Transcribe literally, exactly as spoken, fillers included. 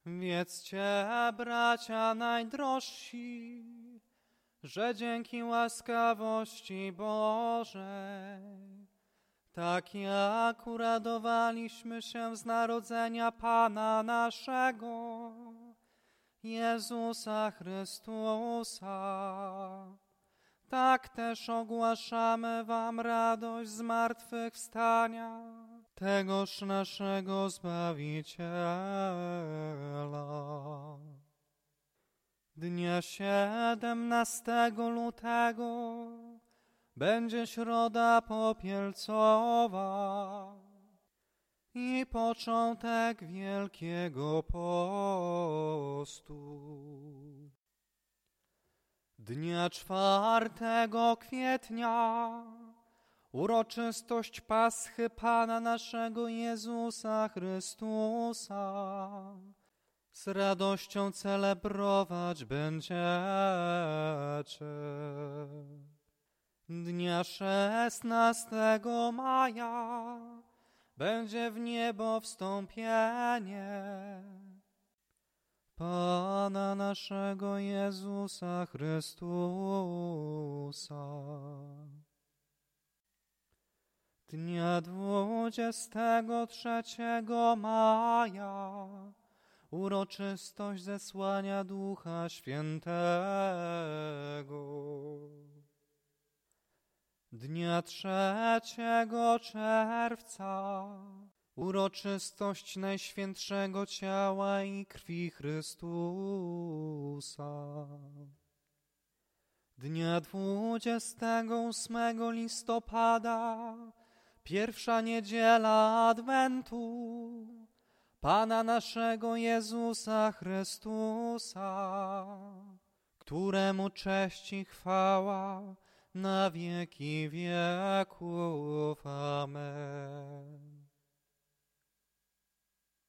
Wiedzcie, bracia najdrożsi, że dzięki łaskawości Bożej, tak jak uradowaliśmy się z narodzenia Pana naszego, Jezusa Chrystusa, tak też ogłaszamy wam radość zmartwychwstania tegoż naszego Zbawiciela. Dnia siedemnastego lutego będzie środa popielcowa i początek Wielkiego Postu. Dnia czwartego kwietnia uroczystość Paschy Pana naszego Jezusa Chrystusa z radością celebrować będziecie. Dnia szesnastego maja będzie w niebo wstąpienie Pana naszego Jezusa Chrystusa. Dnia dwudziestego trzeciego maja uroczystość zesłania Ducha Świętego. Dnia trzeciego czerwca uroczystość Najświętszego Ciała i Krwi Chrystusa. Dnia dwudziestego ósmego listopada, pierwsza niedziela Adwentu, Pana naszego Jezusa Chrystusa, któremu cześć i chwała na wieki wieków. Amen.